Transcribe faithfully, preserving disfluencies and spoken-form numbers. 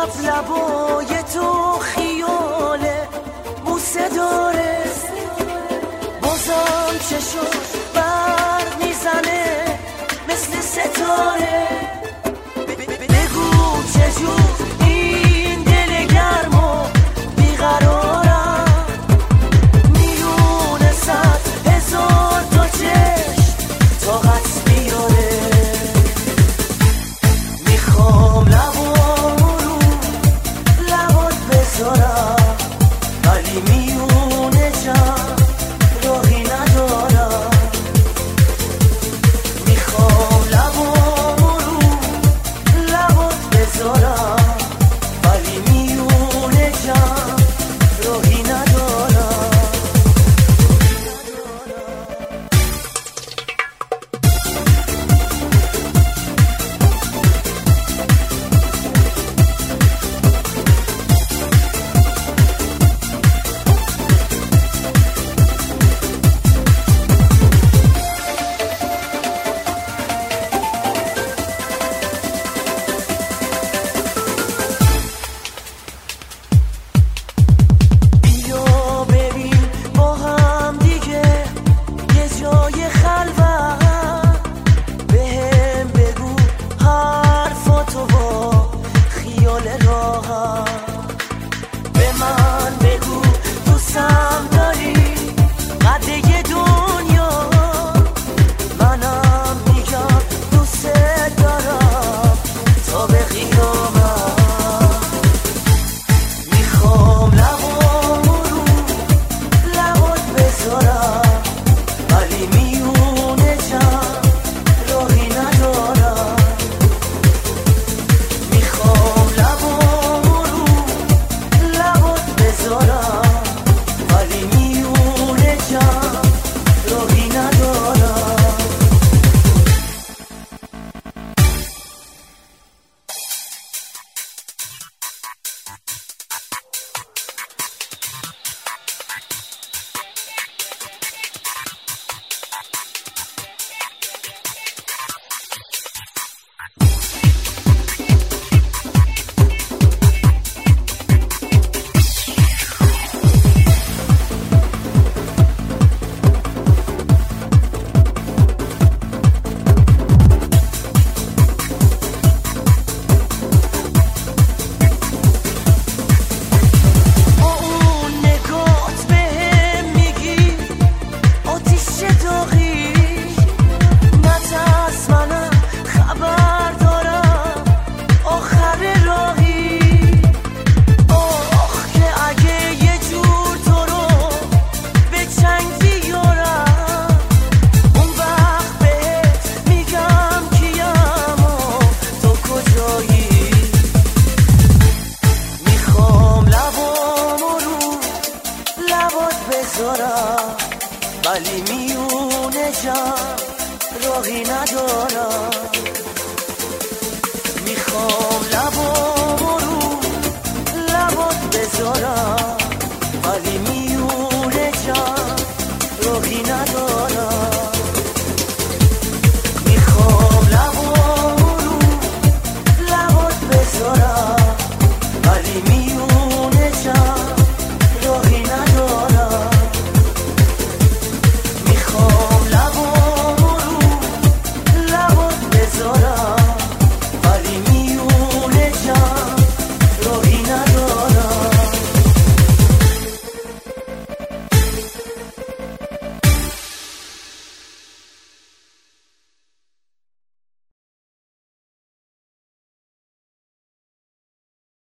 شب لبای تو خیاله بوسه داره، بازم چشم برق میزنه مثل ستاره. بگو چجور این دل گرم و بیقرارم، میونه صد هزار تا چشم طاقت بیاره. میخوام لبامو رو لبات بذارم، ولی میونه جمع راهی ندارم. میخوام لبامو رو لبات بذارم، ولی میونه جمع راهی ندارم. به من بگو دوستم داری قده دنیا، منم میگم دوست دارم تا به قیامت. میخوام لبامو رو لبات بذارم، ولی میونه جمع راهی ندارم. میخوام لبامو رو لبات بذارم، ولی میونه جمع راهی ندارم. ولی میونه جمع راهی ندارم. میخوام لبامو رو لبات بذارم، ولی میونه جمع راهی ندارم.